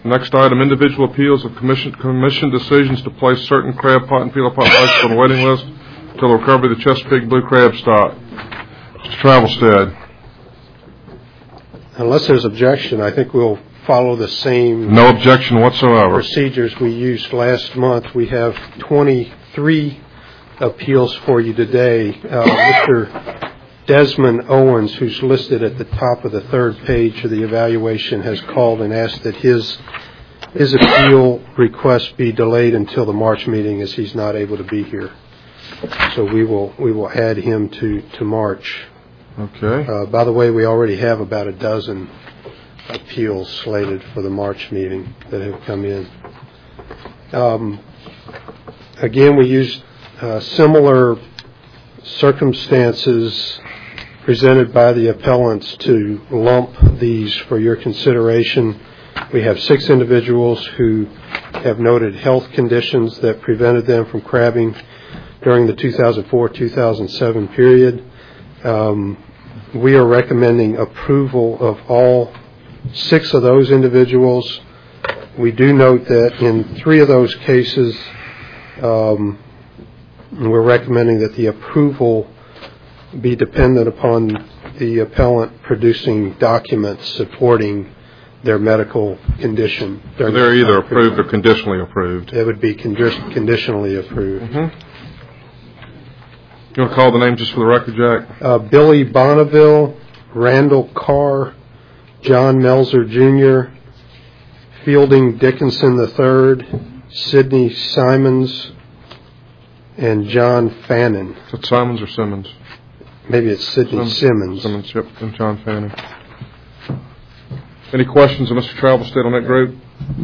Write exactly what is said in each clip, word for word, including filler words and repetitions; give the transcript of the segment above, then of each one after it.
Next item, individual appeals of commission, commission decisions to place certain crab pot and filet pot licenses on the waiting list until the recovery of the Chesapeake Blue Crab stock. Mister Travelstead. Unless there's objection, I think we'll follow the same no objection whatsoever procedures we used last month. We have twenty-three appeals for you today. Uh, Mister Desmond Owens, who's listed at the top of the third page of the evaluation, has called and asked that his his appeal request be delayed until the March meeting, as he's not able to be here. So we will we will add him to to March. Okay. Uh, by the way, we already have about a dozen appeals slated for the March meeting that have come in. Um, again, we used uh, similar circumstances presented by the appellants to lump these for your consideration. We have six individuals who have noted health conditions that prevented them from crabbing during the two thousand four to two thousand seven period. Um, we are recommending approval of all six of those individuals. We do note that in three of those cases, um, we're recommending that the approval be dependent upon the appellant producing documents supporting their medical condition. So they're either approved or conditionally approved. They would be condi- conditionally approved. Mm-hmm. You want to call the name just for the record, Jack? Uh, Billy Bonneville, Randall Carr, John Melzer Junior, Fielding Dickinson the third, Sidney Simons, and John Fannin. Is it Simons or Simmons? Maybe it's Sidney Simmons. Simmons, yep, and John Fannin. Any questions of Mister Travelstead on that group?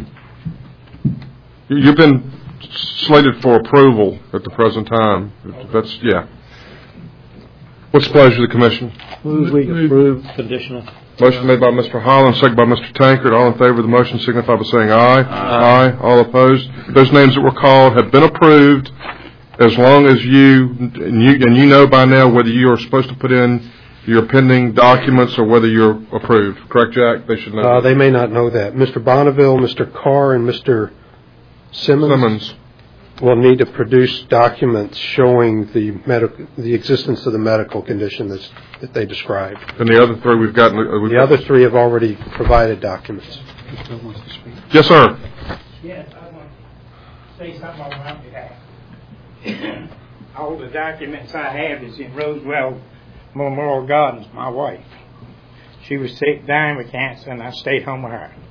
You've been slated for approval at the present time. That's, yeah. What's the pleasure of the Commission? Move we approve conditional. Motion made by Mister Holland, second by Mister Tankard. All in favor of the motion signify by saying aye. Aye. Aye. All opposed. Those names that were called have been approved as long as you and, you, and you know by now whether you are supposed to put in your pending documents or whether you're approved. Correct, Jack? They should know. Uh, they may not know that. Mister Bonneville, Mister Carr, and Mister Simmons, Simmons will need to produce documents showing the medical, the existence of the medical condition that's, that they described. And the other three we've gotten. Uh, we've the other three have already provided documents. Yes, sir. Yes, I want to say something on my behalf. All the documents I have is in Rosewell Memorial Gardens, my wife. She was sick, dying with cancer, and I stayed home with her.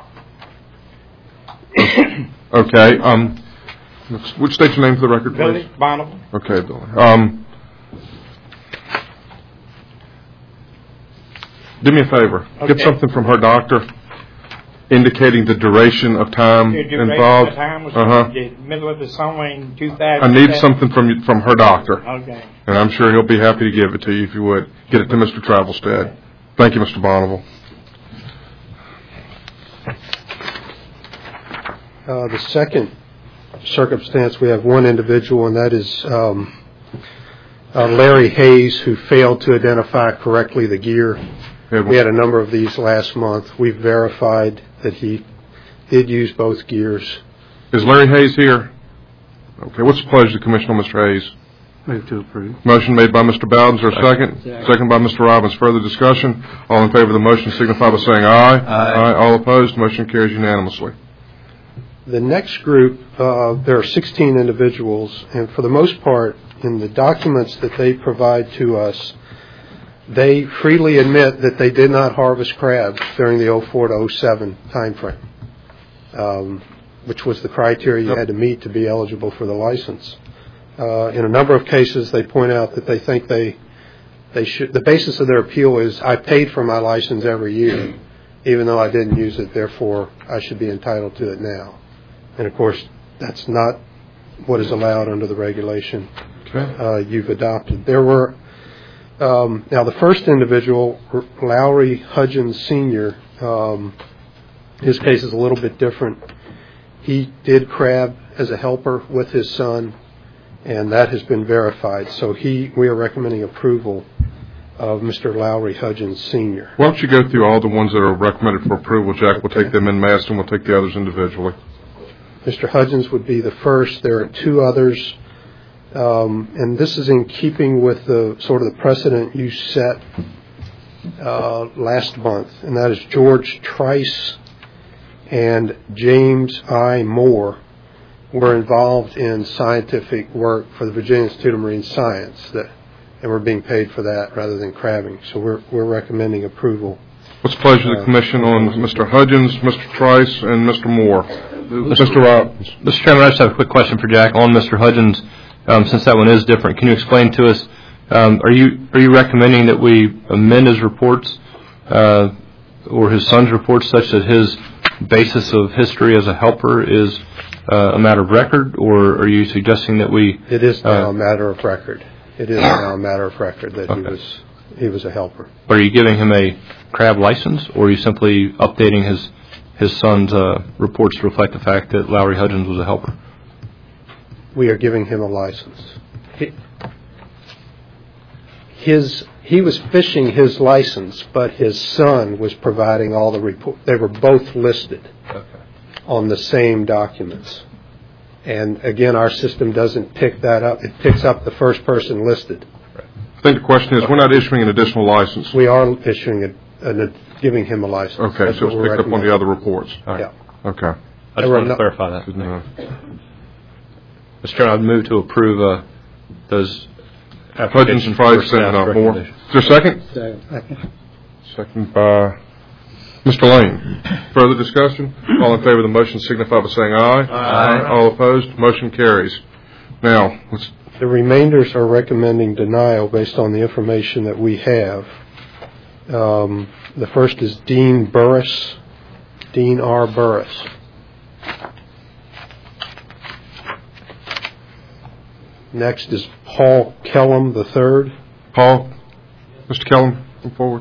Okay. Um, which state's your name for the record, please? Billy Bonneville. Okay, Billy. Um, do me a favor. Okay. Get something from her doctor indicating the duration of time The duration involved. of time was uh-huh. the middle of the summer in two thousand. I need something from from her doctor. Okay. And I'm sure he'll be happy to give it to you if you would. Get it to Mister Travelstead. Thank you, Mister Bonneville. Uh, the second circumstance, we have one individual, and that is um, uh, Larry Hayes, who failed to identify correctly the gear. We had a number of these last month. We've verified that he did use both gears. Is Larry Hayes here? Okay. What's the pleasure of the Commission on Mister Hayes? Move to approve. Motion made by Mister Bowden. Is there a second? Second. Second by Mister Robbins. Further discussion? All in favor of the motion signify by saying aye. Aye. Aye. All opposed? Motion carries unanimously. The next group, uh, there are sixteen individuals, and for the most part, in the documents that they provide to us, they freely admit that they did not harvest crabs during the oh four to oh seven time frame, um, which was the criteria you had to meet to be eligible for the license. Uh, in a number of cases, they point out that they think they they should. The basis of their appeal is, I paid for my license every year, even though I didn't use it. Therefore, I should be entitled to it now. And of course, that's not what is allowed under the regulation Okay. uh, you've adopted. There were um, now the first individual, Lowry Hudgens Senior Um, his case is a little bit different. He did crab as a helper with his son, and that has been verified. So he, we are recommending approval of Mister Lowry Hudgens, Senior Why don't you go through all the ones that are recommended for approval, Jack? We'll take them in mass, and we'll take the others individually. Mister Hudgens would be the first. There are two others, um, and this is in keeping with the sort of the precedent you set uh, last month, and that is George Trice and James I. Moore were involved in scientific work for the Virginia Institute of Marine Science, that, and we're being paid for that rather than crabbing. So we're we're recommending approval. What's the pleasure of the Commission on Mister Hudgens, Mister Trice, and Mister Moore? Mister Robbins. Mister Chairman, I just have a quick question for Jack on Mister Hudgens. Um, since that one is different, can you explain to us, um, are you are you recommending that we amend his reports uh, or his son's reports such that his basis of history as a helper is uh, a matter of record, or are you suggesting that we... It is now uh, a matter of record. It is now a matter of record that okay. he was he was a helper. But are you giving him a crab license, or are you simply updating his his son's uh, reports to reflect the fact that Lowry Hudgens was a helper? We are giving him a license. He, his he was fishing his license, but his son was providing all the report. They were both listed okay. on the same documents. And again, our system doesn't pick that up. It picks up the first person listed. I think the question is, we're not issuing an additional license. We are issuing a, a, a giving him a license. Okay, That's so it's picked up on the other reports. All right. Yeah. Okay. I just wanted to clarify that. No. Mister Chairman, I'd move to approve uh, those Hudgens, applications. Price, and uh, Moore. Is there a second? Second. Second by Mister Lane. Further discussion? All in favor of the motion signify by saying aye. Aye. All opposed? Motion carries. Now, let's... The remainders are recommending denial based on the information that we have. Um, the first is Dean Burris, Dean R. Burris. Next is Paul Kellum the third. Paul, Mister Kellum, come forward.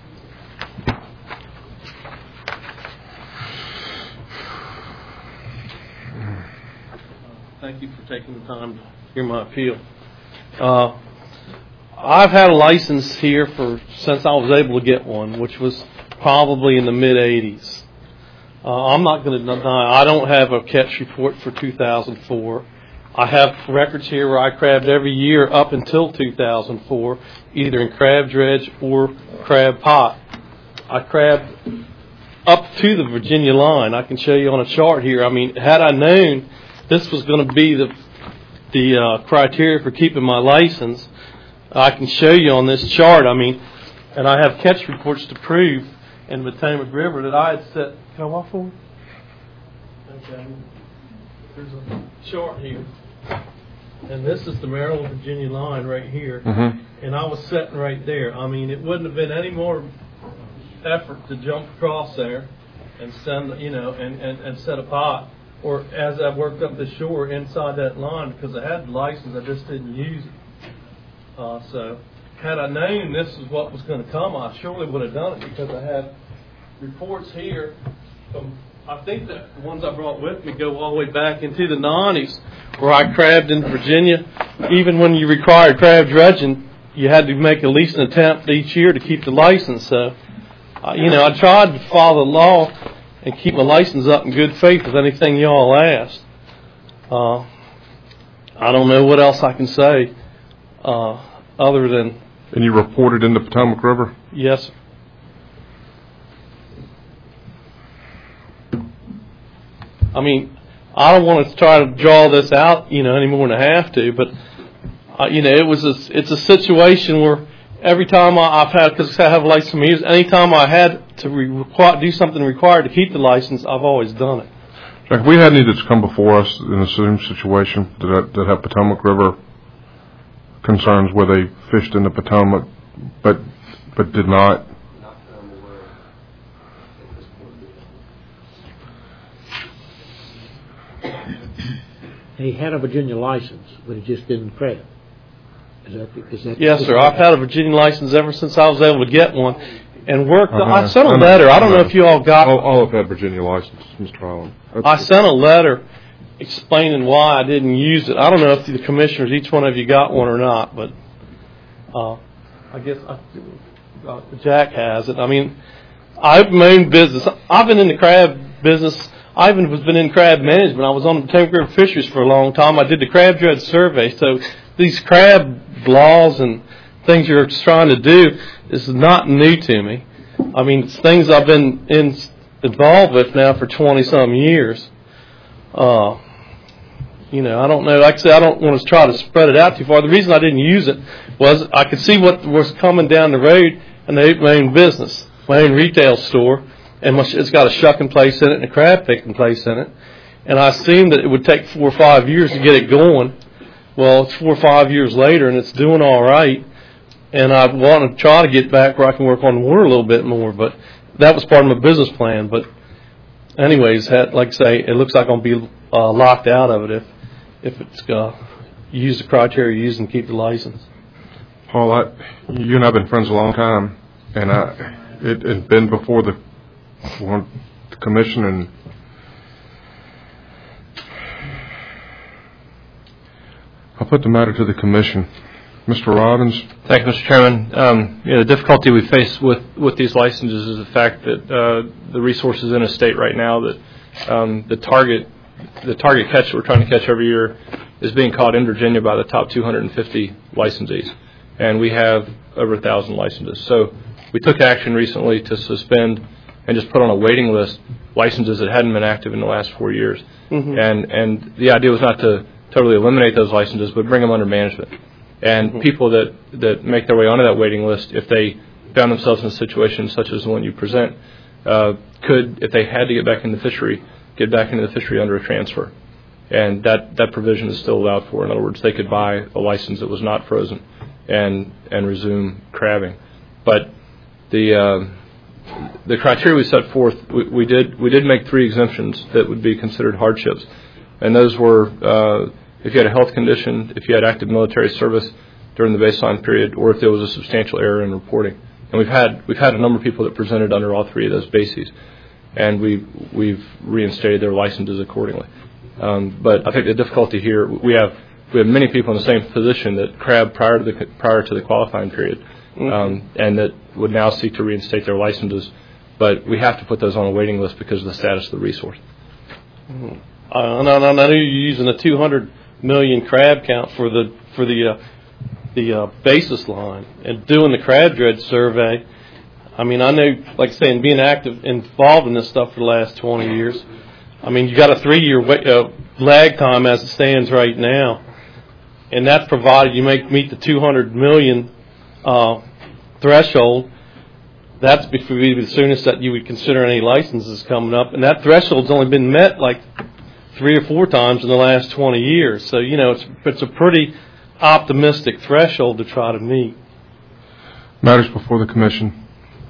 Thank you for taking the time to hear my appeal. Uh, I've had a license here for since I was able to get one, which was probably in the mid eighties. Uh, I'm not going to deny I don't have a catch report for two thousand four. I have records here where I crabbed every year up until two thousand four, either in crab dredge or crab pot. I crabbed up to the Virginia line. I can show you on a chart here. I mean, had I known this was going to be the the uh, criteria for keeping my license, I can show you on this chart. I mean, and I have catch reports to prove in the Potomac River that I had set. Can I walk forward? Okay. There's a chart here. And this is the Maryland, Virginia line right here. Mm-hmm. And I was sitting right there. I mean, it wouldn't have been any more effort to jump across there and send, you know, and, and, and set a pot. Or as I worked up the shore inside that line, because I had the license, I just didn't use it. Uh, so had I known this is what was going to come, I surely would have done it, because I have reports here from, I think that the ones I brought with me go all the way back into the nineties, where I crabbed in Virginia. Even when you required crab dredging, you had to make at least an attempt each year to keep the license. So, uh, you know, I tried to follow the law and keep my license up in good faith with anything y'all asked. Uh, I don't know what else I can say uh, other than... And you reported in the Potomac River? Yes, sir. I mean, I don't want to try to draw this out, you know, any more than I have to, but, uh, you know, it was a, it's a situation where every time I, I've had, because I have a license from years, anytime I had to re- require, do something required to keep the license, I've always done it. Jack, if we had any that's come before us in the same situation that, that have Potomac River concerns where they fished in the Potomac but but did not. He had a Virginia license, but he just didn't crab. Is that, is that Yes, sir. I've had a Virginia license ever since I was able to get one, and worked. Uh-huh. I sent a letter. I don't know if you all got. All, all have had Virginia licenses, Mister Holland. I sent a letter explaining why I didn't use it. I don't know if the commissioners, each one of you, got one or not, but uh, I guess I, uh, Jack has it. I mean, I've my own business. I've been in the crab business. I even was been in crab management. I was on the Potomac River Fisheries for a long time. I did the crab dredge survey. So these crab laws and things you're trying to do is not new to me. I mean, it's things I've been in, involved with now for twenty-some years. Uh, you know, I don't know. Like I said, I don't want to try to spread it out too far. The reason I didn't use it was I could see what was coming down the road, and they my own business, my own retail store, and it's got a shucking place in it and a crab picking place in it. And I assumed that it would take four or five years to get it going. Well, it's four or five years later, and it's doing all right. And I want to try to get back where I can work on the water a little bit more. But that was part of my business plan. But anyways, like I say, it looks like I'm going to be uh, locked out of it if if it's uh, use the criteria used and keep the license. Paul, I, you and I have been friends a long time, and I, it had been before the, well, the commission, and I'll put the matter to the commission. Mister Robbins. Thank you, Mister Chairman. Um, you know, the difficulty we face with, with these licenses is the fact that uh, the resources in a state right now that um, the target the target catch that we're trying to catch every year is being caught in Virginia by the top two hundred fifty licensees, and we have over a thousand licenses. So we took action recently to suspend and just put on a waiting list licenses that hadn't been active in the last four years, mm-hmm. and and the idea was not to totally eliminate those licenses, but bring them under management. And mm-hmm. people that, that make their way onto that waiting list, if they found themselves in a situation such as the one you present, uh, could, if they had to get back in the fishery, get back into the fishery under a transfer. And that, that provision is still allowed for. In other words, they could buy a license that was not frozen and and resume crabbing. But the uh, the criteria we set forth, we, we did we did make three exemptions that would be considered hardships, and those were uh, if you had a health condition, if you had active military service during the baseline period, or if there was a substantial error in reporting. And we've had we've had a number of people that presented under all three of those bases, and we've we've reinstated their licenses accordingly. Um, but I think the difficulty here, we have we have many people in the same position that crabbed prior to the prior to the qualifying period, um, mm-hmm. and that would now seek to reinstate their licenses. But we have to put those on a waiting list because of the status of the resource. Mm-hmm. Uh, and I, I know you're using a two hundred million crab count for the for the uh, the uh, basis line and doing the crab dredge survey. I mean, I know, like I say, being active involved in this stuff for the last twenty years. I mean, you got a three-year uh, lag time as it stands right now, and that's provided you make meet the two hundred million uh, threshold. That's before the soonest that you would consider any licenses coming up, and that threshold's only been met like three or four times in the last twenty years. So, you know, it's it's a pretty optimistic threshold to try to meet. Matters before the commission.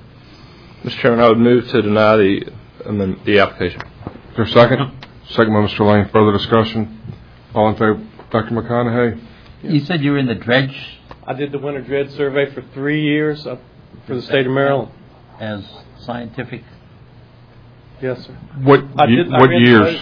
Mister Chairman, I would move to deny the um, the application. Is there a second? Second by Mister Lane. Further discussion? All in favor? Doctor McConaughey? You said you were in the dredge? I did the winter dredge survey for three years uh, for the state of Maryland. As scientific? Yes, sir. What, I did, what I years?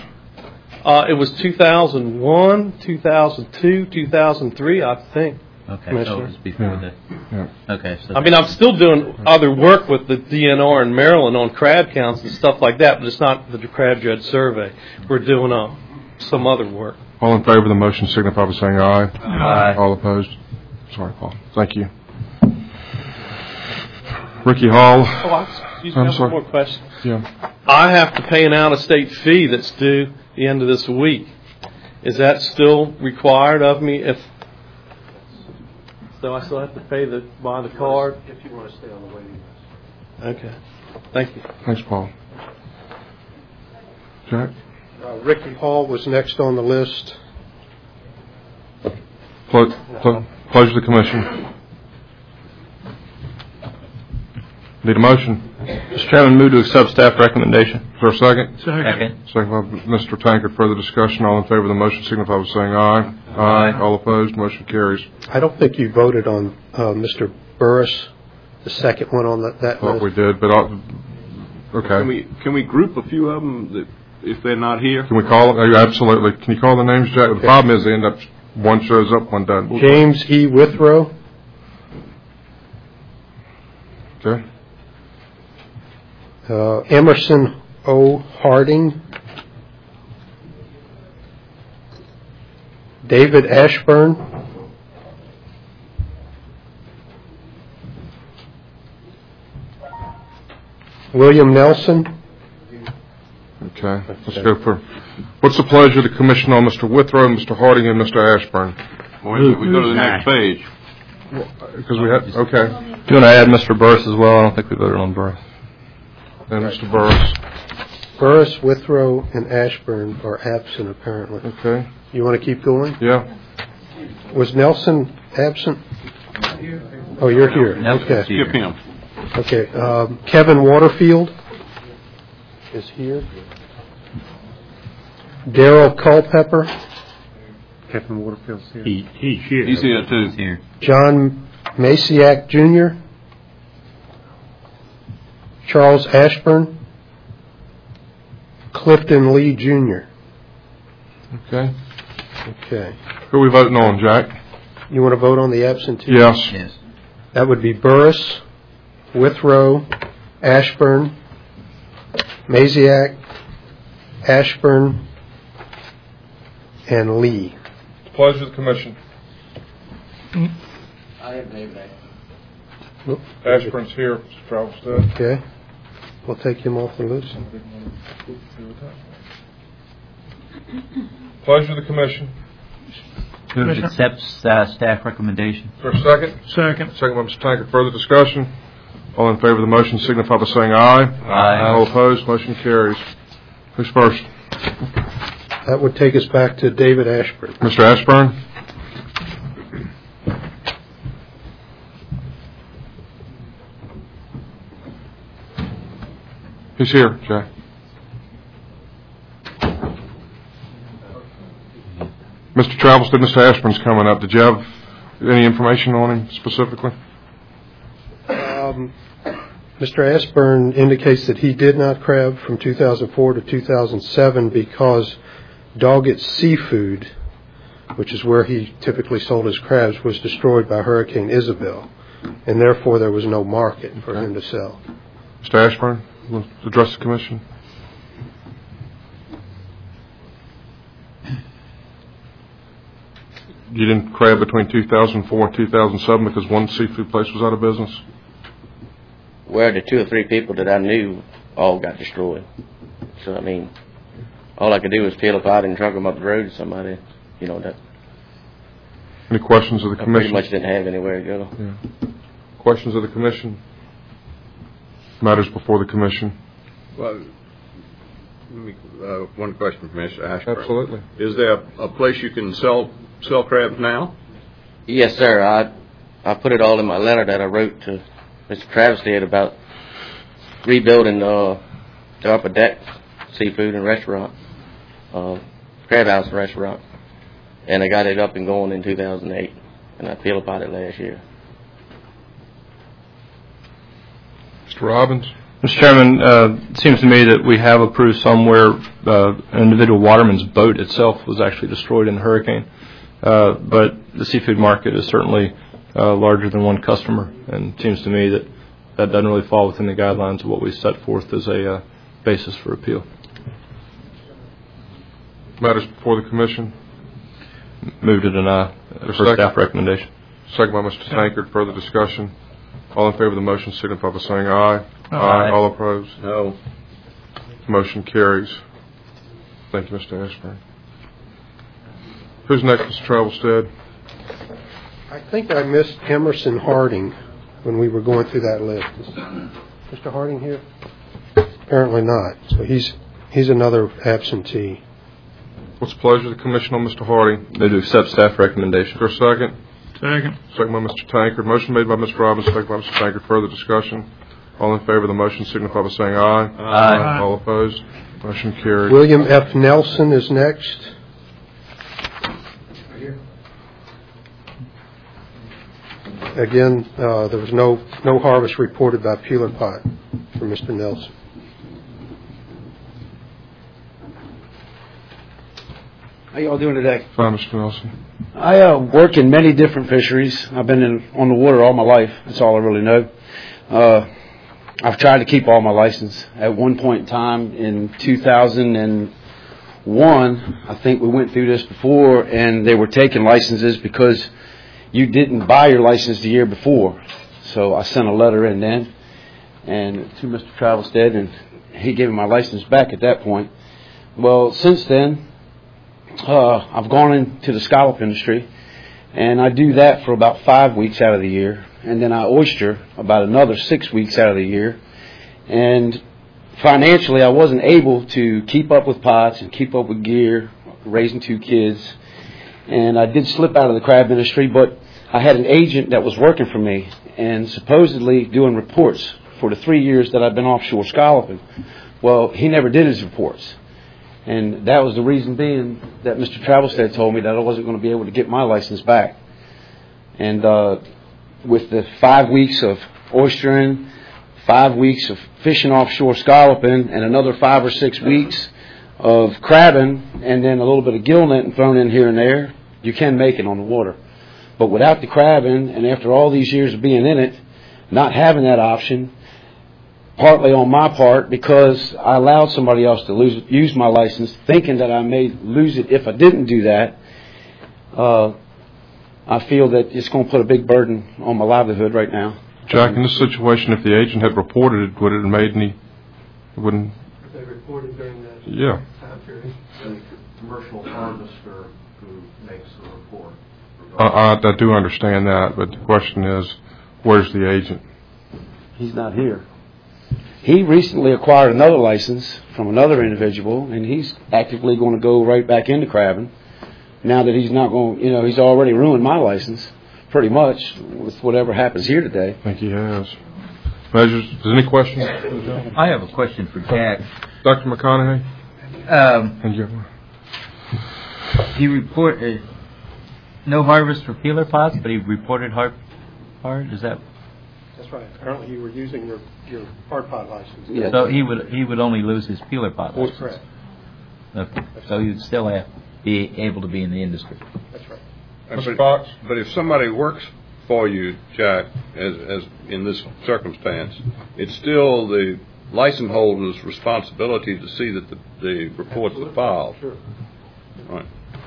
Uh, it was two thousand one, two thousand two, two thousand three, I think. Okay, so it was before yeah. the... Yeah. Okay. So I mean, I'm still doing other work with the D N R in Maryland on crab counts and stuff like that, but it's not the crab dredge survey. We're doing uh, some other work. All in favor of the motion signify by saying aye. Aye. All opposed? Sorry, Paul. Thank you. Ricky Hall. Oh, I, excuse me, I'm I have sorry. one more question. Yeah. I have to pay an out-of-state fee that's due the end of this week. Is that still required of me? If so, I still have to pay the buy the card. If you want to stay on the waiting list. Okay. Thank you. Thanks, Paul. Jack? Uh, Ricky Hall was next on the list. Ple- ple- pleasure of the commission. Need a motion? Mister Chairman, move to accept staff recommendation. Is there a second? Second. Second by Mister Tankard. Further discussion. All in favor of the motion signify by saying aye. Aye. All opposed? Motion carries. I don't think you voted on uh, Mister Burris, the second one on that, that Thought list. we did, but I'll, okay. Can we can we group a few of them that if they're not here? Can we call them? Absolutely. Can you call the names, Jack? The problem is they end up, one shows up, one doesn't. James E. Withrow. Okay. Uh, Emerson O. Harding. David Ashburn. William Nelson. Okay, let's go for, what's the pleasure of the commission on Mister Withrow, Mister Harding, and Mister Ashburn? Well, we go to the next page. Because we had, okay. Do you want to add Mister Burris as well? I don't think we voted on Burris. And Mister Burris. Burris, Withrow, and Ashburn are absent, apparently. Okay. You want to keep going? Yeah. Was Nelson absent? Oh, you're here. Okay. Skip him. Okay. Um, Kevin Waterfield is here. Darrell Culpepper. Kevin Waterfield's here. He, he's here. He's here too. He's here. John Maciak Junior Charles Ashburn. Clifton Lee Junior Okay. Okay. Who are we voting on, Jack? You want to vote on the absentee? Yes. Yes. That would be Burris, Withrow, Ashburn, Maziak, Ashburn, and Lee. Pleasure of the commission. I have David Whoop. Ashburn's here, Mister Travelstead. Okay. We'll take him off the list. Pleasure of the commission. Move to accept uh, staff recommendation. For a second? Second. Second by Mister Tankard. Further discussion? All in favor of the motion signify by saying aye. Aye. All opposed, motion carries. Who's first? That would take us back to David Ashburn. Mister Ashburn? He's here, Jack. Mister Travelstead, Mister Ashburn's coming up. Did you have any information on him specifically? Um, Mister Ashburn indicates that he did not crab from two thousand four to two thousand seven because Doggett Seafood, which is where he typically sold his crabs, was destroyed by Hurricane Isabel, and therefore there was no market for him to sell. Mister Ashburn, you want to address the commission? You didn't crab between two thousand four and two thousand seven because one seafood place was out of business? Well, the two or three people that I knew all got destroyed. So, I mean, all I could do was peel a pot and truck them up the road to somebody. You know, that Any questions of the I commission? pretty much didn't have anywhere to go. Yeah. Questions of the commission? Matters before the commission. Well, let me, uh, one question for Mister Ashburn. Absolutely. Is there a, a place you can sell sell crabs now? Yes, sir. I I put it all in my letter that I wrote to Mister Travelstead about rebuilding uh, the Upper Deck Seafood and Restaurant, uh, Crab House and Restaurant. And I got it up and going in two thousand eight, and I peeled about it last year. Mister Robbins? Mister Chairman, uh, it seems to me that we have approved somewhere uh, an individual waterman's boat itself was actually destroyed in the hurricane. Uh, but the seafood market is certainly uh, larger than one customer, and it seems to me that that doesn't really fall within the guidelines of what we set forth as a uh, basis for appeal. Matters before the commission. Move to deny for second. staff recommendation. Second by Mister Tankard. Further discussion. All in favor of the motion signify by saying aye. Aye. All opposed? No. Motion carries. Thank you, Mister Ashburn. Who's next, Mister Travelstead? I think I missed Emerson Harding when we were going through that list. Is Mister Harding here? Apparently not. So he's he's another absentee. What's the pleasure of the commission on Mister Harding? Move to accept staff recommendation. For a second? Second. Second by Mister Tankard. Motion made by Mister Robbins, second by Mister Tankard. Further discussion. All in favor of the motion signify by saying aye. Aye. All opposed? Motion carried. William F. Nelson is next. Again, uh, there was no no harvest reported by Peeler Pot for Mister Nelson. How y'all doing today? Fine, Mister Nelson. I uh, work in many different fisheries. I've been in, on the water all my life. That's all I really know. Uh, I've tried to keep all my license. At one point in time in two thousand one, I think we went through this before, and they were taking licenses because you didn't buy your license the year before. So I sent a letter in then and to Mister Travelstead, and he gave me my license back at that point. Well, since then, uh, I've gone into the scallop industry, and I do that for about five weeks out of the year. And then I oyster about another six weeks out of the year. And financially, I wasn't able to keep up with pots and keep up with gear, raising two kids. And I did slip out of the crab industry, but I had an agent that was working for me and supposedly doing reports for the three years that I've been offshore scalloping. Well, he never did his reports. And that was the reason being that Mister Travelstead told me that I wasn't going to be able to get my license back. And uh, with the five weeks of oystering, five weeks of fishing offshore scalloping, and another five or six weeks of crabbing, and then a little bit of gill netting thrown in here and there, you can make it on the water. But without the crabbing, and after all these years of being in it, not having that option, partly on my part because I allowed somebody else to lose, use my license, thinking that I may lose it if I didn't do that, uh, I feel that it's going to put a big burden on my livelihood right now. Jack, in this situation, if the agent had reported it, would it have made any, it wouldn't... If they reported during that yeah. time period? The commercial harvester who makes the report. I, I, I do understand that, but the question is, where's the agent? He's not here. He recently acquired another license from another individual, and he's actively going to go right back into crabbing. Now that he's not going, you know, he's already ruined my license, pretty much, with whatever happens here today. I think he has. Measures, is there any questions? I have a question for Jack. Doctor McConaughey? Um, and you. He reported uh, no harvest for peeler pots, but he reported hard, hard. Is that? That's right. Apparently, you were using your your hard pot license. Yeah. So he would he would only lose his peeler pot license. That's correct. Okay. So you'd still have be able to be in the industry. That's right. Mister Fox, but if somebody works for you, Jack, as as in this circumstance, it's still the license holder's responsibility to see that the, the reports are filed. Sure. Right.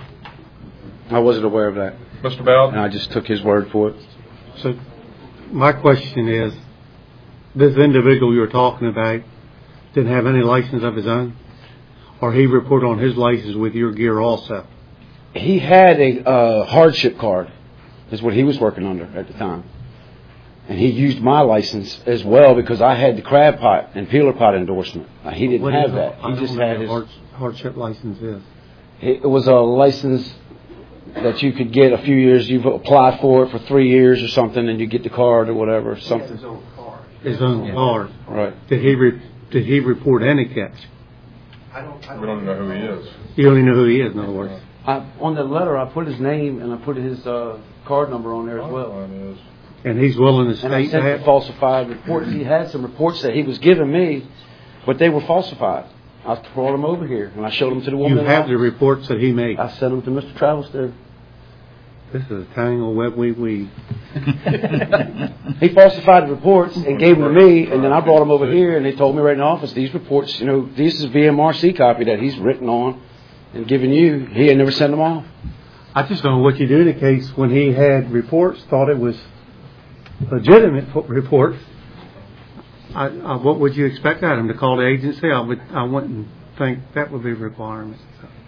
I wasn't aware of that. Mister Bowden? And I just took his word for it. So my question is, this individual you're talking about didn't have any license of his own? Or he reported on his license with your gear also? He had a uh, hardship card, is what he was working under at the time. And he used my license as well because I had the crab pot and peeler pot endorsement. Uh, he didn't what have is that. A, He just had his hard, hardship license is. It was a license that you could get a few years. You've applied for it for three years or something, and you get the card or whatever. Something. His own card. His own yeah. card. Right. Did he re, did he report any catch? I don't, I don't we don't know who he is. You only know who he is, in other words. I, on the letter, I put his name and I put his uh, card number on there as well. And he's willing to state and I sent that? the falsified reports. He had some reports that he was giving me, but they were falsified. I brought them over here and I showed them to the woman. You have the reports that he made? I sent them to Mister Travelstead. This is a tangled web we weave. He falsified the reports and gave them to me, and then I brought them over here, and they told me right in the office, these reports, you know, this is a V M R C copy that he's written on and given you. He had never sent them off. I just don't know what you do in the case when he had reports, thought it was legitimate reports. I, I, what would you expect out of him? To call the agency? I would. I wouldn't think that would be a requirement.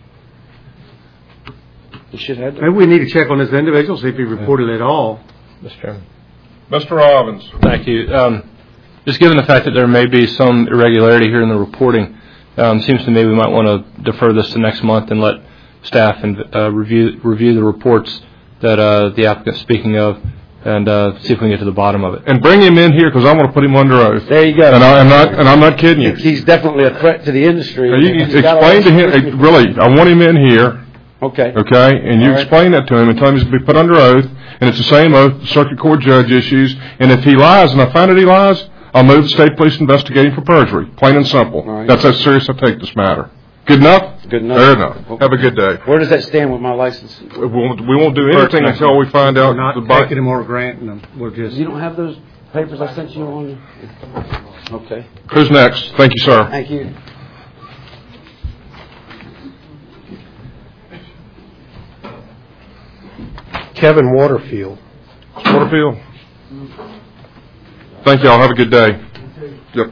You should have. Maybe we need to check on this individual, see if he reported at all. Mister Chairman. Mister Robbins. Thank you. Um, just given the fact that there may be some irregularity here in the reporting, um, seems to me we might want to defer this to next month and let staff and uh, review review the reports that uh, the applicant's speaking of, and uh, see if we can get to the bottom of it. And bring him in here because I want to put him under oath. There you go. And I, I'm not, and I'm not kidding you. He's definitely a threat to the industry. Now, you explain to him. Really, I want him in here. Okay. Okay, and you All right. explain that to him and tell him he's to be put under oath, and it's the same oath the circuit court judge issues. And if he lies, and I find that he lies, I'll move the state police investigating for perjury. Plain and simple. Right. That's how serious I take this matter. Good enough? Good enough. Fair enough. Have a good day. Where does that stand with my license? We won't, we won't do anything until we find out. We're not the bi- taking them or granting them. We're just. You don't have those papers I sent you on? Okay. Who's next? Thank you, sir. Thank you. Kevin Waterfield. Mister Waterfield? Thank you all. Have a good day. Yep.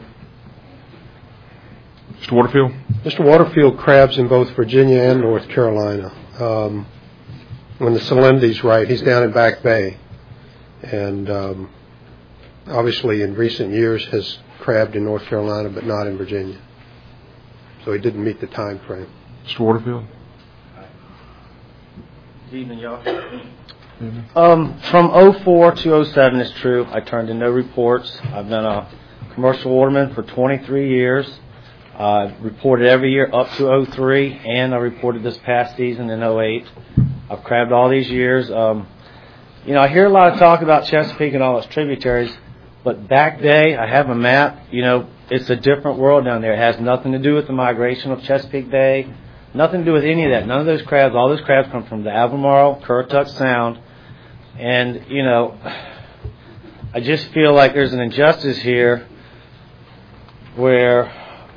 Mister Waterfield? Mister Waterfield crabs in both Virginia and North Carolina. Um, when the salinity's right, he's down in Back Bay. And um, obviously in recent years has crabbed in North Carolina, but not in Virginia. So he didn't meet the time frame. Mister Waterfield? Good evening, y'all. Um, from oh four to oh seven is true. I turned in no reports. I've been a commercial waterman for twenty-three years. I've reported every year up to oh three, and I reported this past season in oh eight. I've crabbed all these years. Um, you know, I hear a lot of talk about Chesapeake and all its tributaries, but Back Bay, I have a map. You know, it's a different world down there. It has nothing to do with the migration of Chesapeake Bay. Nothing to do with any of that. None of those crabs, all those crabs come from the Albemarle, Currituck Sound. And, you know, I just feel like there's an injustice here where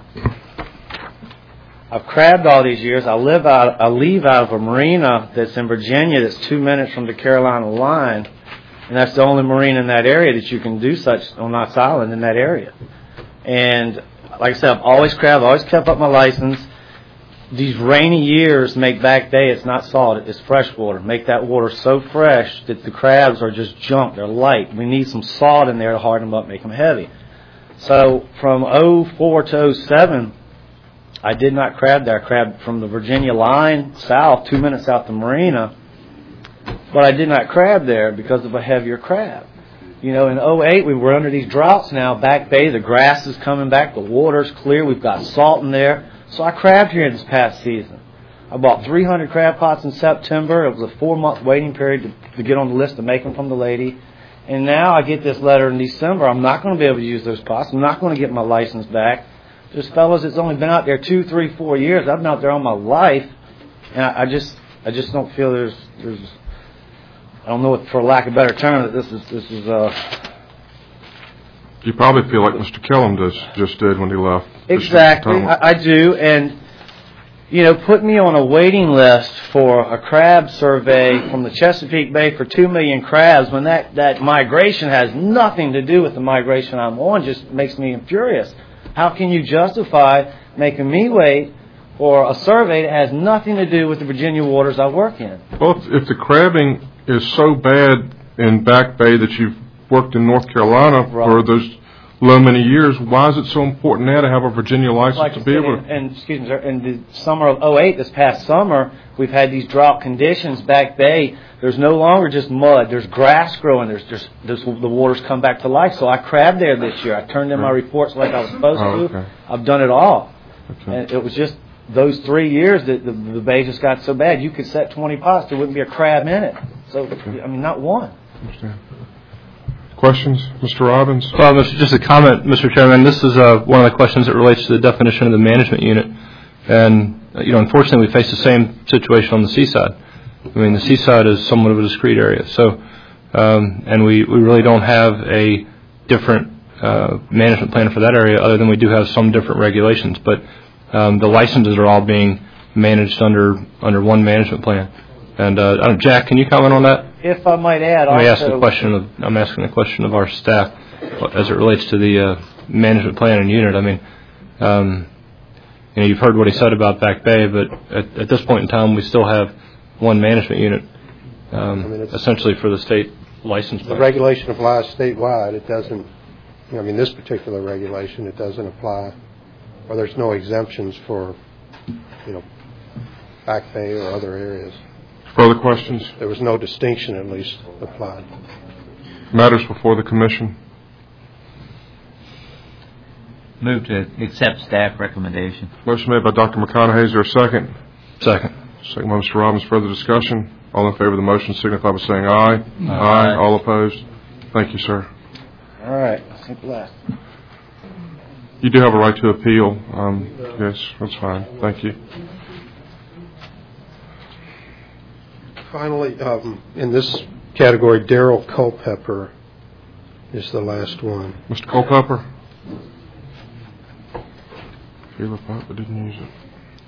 I've crabbed all these years. I live out, I leave out of a marina that's in Virginia that's two minutes from the Carolina line. And that's the only marina in that area that you can do such on Knox Island in that area. And like I said, I've always crabbed, always kept up my license. These rainy years make Back Bay, it's not salt, it's fresh water. Make that water so fresh that the crabs are just junk. They're light. We need some salt in there to harden them up, make them heavy. So from oh four to oh seven, I did not crab there. I crabbed from the Virginia line south, two minutes south the marina. But I did not crab there because of a heavier crab. You know, in oh eight, we were under these droughts now. Back Bay, the grass is coming back, the water's clear, we've got salt in there. So I crabbed here this past season. I bought three hundred crab pots in September. It was a four-month waiting period to, to get on the list to make them from the lady. And now I get this letter in December. I'm not going to be able to use those pots. I'm not going to get my license back. There's fellows that's only been out there two, three, four years. I've been out there all my life, and I, I just, I just don't feel there's, there's, I don't know what, for lack of a better term, that this is, this is, uh. You probably feel like Mister Kellum does, just did when he left. Exactly, I, I do, and you know, put me on a waiting list for a crab survey from the Chesapeake Bay for two million crabs when that, that migration has nothing to do with the migration I'm on, just makes me furious. How can you justify making me wait for a survey that has nothing to do with the Virginia waters I work in? Well, if, if the crabbing is so bad in Back Bay that you've worked in North Carolina right. for those low many years, why is it so important now to have a Virginia license like to be able to... And, and excuse me, sir, in the summer of oh eight, this past summer, we've had these drought conditions. Back Bay, there's no longer just mud. There's grass growing. There's just there's, the water's come back to life. So I crabbed there this year. I turned in my reports like I was supposed oh, to. Okay. I've done it all. Okay. And it was just those three years that the, the bay just got so bad. You could set twenty pots, there wouldn't be a crab in it. So, okay. I mean, not one. Understand. Questions? Mister Robbins? Well, just a comment, Mister Chairman. This is uh, one of the questions that relates to the definition of the management unit. And, uh, you know, unfortunately, we face the same situation on the seaside. I mean, the seaside is somewhat of a discrete area. So, um, and we, we really don't have a different uh, management plan for that area other than we do have some different regulations. But um, the licenses are all being managed under under one management plan. And uh, I don't, Jack, can you comment on that? If I might add, Let me also, ask the question of I'm asking the question of our staff as it relates to the uh, management plan and unit. I mean, um, you know, you've heard what he said about Back Bay, but at, at this point in time, we still have one management unit, um, I mean, essentially for the state license plan. The regulation applies statewide. It doesn't. I mean, this particular regulation, it doesn't apply, or there's no exemptions for, you know, Back Bay or other areas. Further questions? There was no distinction, at least, applied. Matters before the commission. Move to accept staff recommendation. Motion made by Doctor McConaughey. Is there a second? Second. Second by Mister Robbins. Further discussion? All in favor of the motion signify by saying aye. Aye. Aye. All opposed? Thank you, sir. All right. Think last. You do have a right to appeal. Um, yes, that's fine. Thank you. Finally, um, in this category, Daryl Culpepper is the last one. Mister Culpepper? Feeler pot, but didn't use it.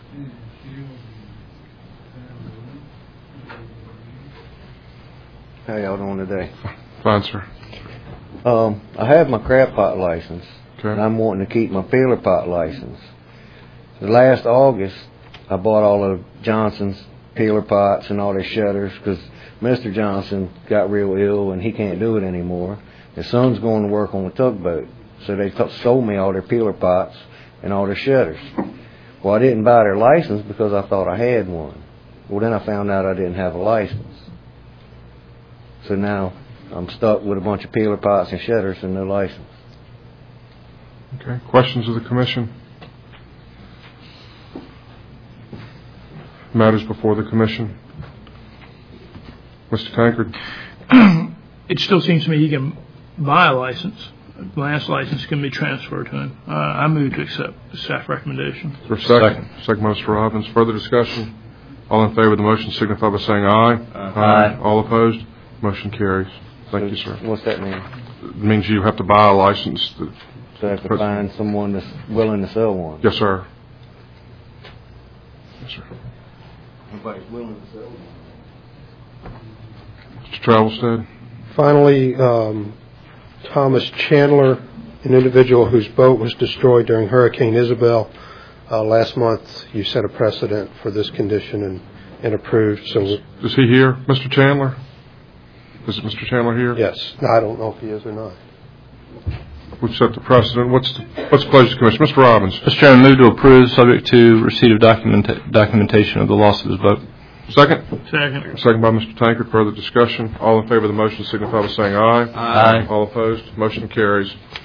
How y'all doing today? Fine, sir. Um, I have my crab pot license, Okay. and I'm wanting to keep my peeler pot license. The last August, I bought all of Johnson's peeler pots and all their shutters because Mister Johnson got real ill and he can't do it anymore. His son's going to work on a tugboat, so they t- sold me all their peeler pots and all their shutters. Well, I didn't buy their license because I thought I had one. Well, then I found out I didn't have a license. So now I'm stuck with a bunch of peeler pots and shutters and no license. Okay. Questions of the commission? Matters before the commission? Mister Tankard? It still seems to me he can buy a license. The last license can be transferred to him. Uh, I move to accept the staff recommendation. For a second. Second by Mister Robbins. Further discussion? All in favor of the motion signify by saying aye. Aye. Aye. All opposed? Motion carries. Thank So you, sir. What's that mean? It means you have to buy a license. That So I have to find someone that's willing to sell one? Yes, sir. Yes, sir. Nobody's willing to sell one. Mister Travelstead? Finally, um, Thomas Chandler, an individual whose boat was destroyed during Hurricane Isabel. Uh, last month, you set a precedent for this condition and, and approved. So, Is he here, Mister Chandler? Is Mister Chandler here? yes, no, I don't know if he is or not. We've set the precedent. What's the, what's the pleasure of the commission? Mister Robbins? Mister Chairman, move to approve, subject to receipt of documenta- documentation of the loss of his boat. Second? Second. Second by Mister Tankard. Further discussion? All in favor of the motion signify by saying aye. Aye. All opposed? Motion carries.